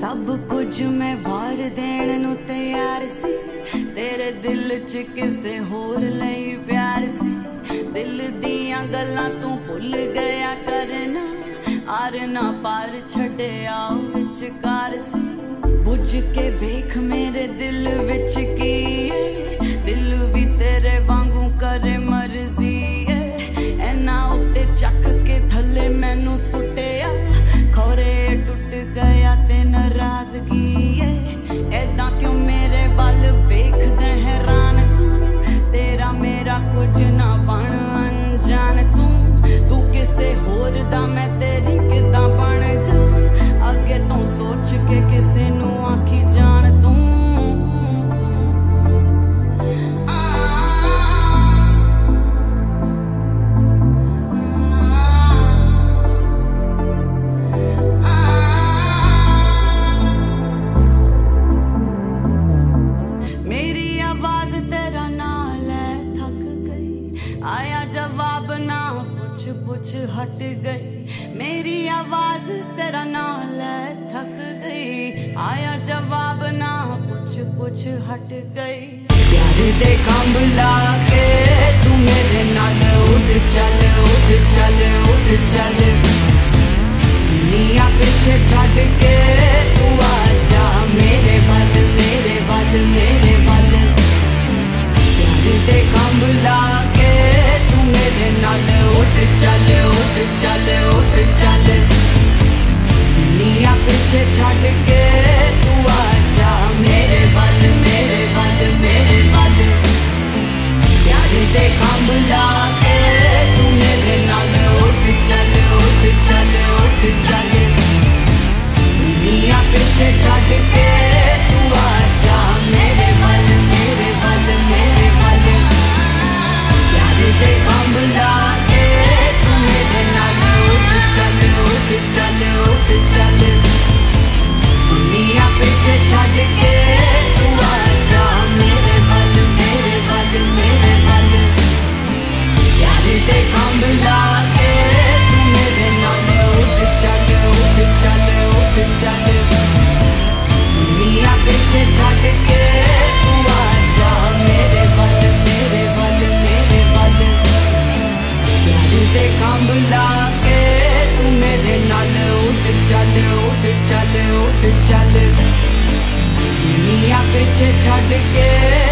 सब कुछ मैं वार देण नू तैयार सी, तेरे दिल च किसे होर लई प्यार सी। दिल दियां गल्लां तू भुल गया करना, आर ना पार छड्डिया विचकार सी। बुझ के वेख मेरे दिल विच की है, दिल भी तेरे वांगू करे मर्जी है। एना उत्ते चक के थले मैनू सुटिया, खोरे टुट गया ते नाराजगी है। ऐदा क्यों मेरे वल वेखदे हैरान तू, तेरा मेरा कुछ ना बन अनजान तू किसे होर दा मैं तेरी किदां बन जा। अगे तो सोच के किसे नू आखी जान तू। मेरी आवाज तेरा नाल है थक गई, आया जवाब ना पूछ पूछ हट गई। मेरी आवाज तेरा नाल है थक गई, आया जवाब ना पूछ पूछ हट गई। प्यार दे खंभ ला के तू मेरे नाल उड़ चल उड़ चल उड़ चल। दुनिया पीछे छड़ के तू आ जा मेरे वल मेरे वल मेरे वल। प्यार दे खंभ ला के तू मेरे नाल उड़ चल उड़ चल उड़ चल। दुनिया पीछे छड़ के तू आ जा मेरे वल मेरे वल मेरे वल। प्यार दे खंभ ला के तू मेरे नाल उड़ चल उड़ चल उड़ चल। दुनिया पीछे छड़ के तू आ जा मेरे वल मेरे वल मेरे वल। प्यार दे खंभ ला के तू मेरे नाल उड़ चल उड़ चल उड़ चल। दुनिया पीछे छड़ के तू आ जा मेरे वल मेरे वल मेरे वल। प्यार दे खंभ ला के तू मेरे नाल उड़ चल उड़ चल उड़ चल। दुनिया पीछे छड़ के तू आ जा मेरे वल मेरे वल मेरे वल। प्यार दे खंभ ला के तू मेरे नाल उड़ चल उड़ चल उड़ चल। दुनिया पीछे छड़ के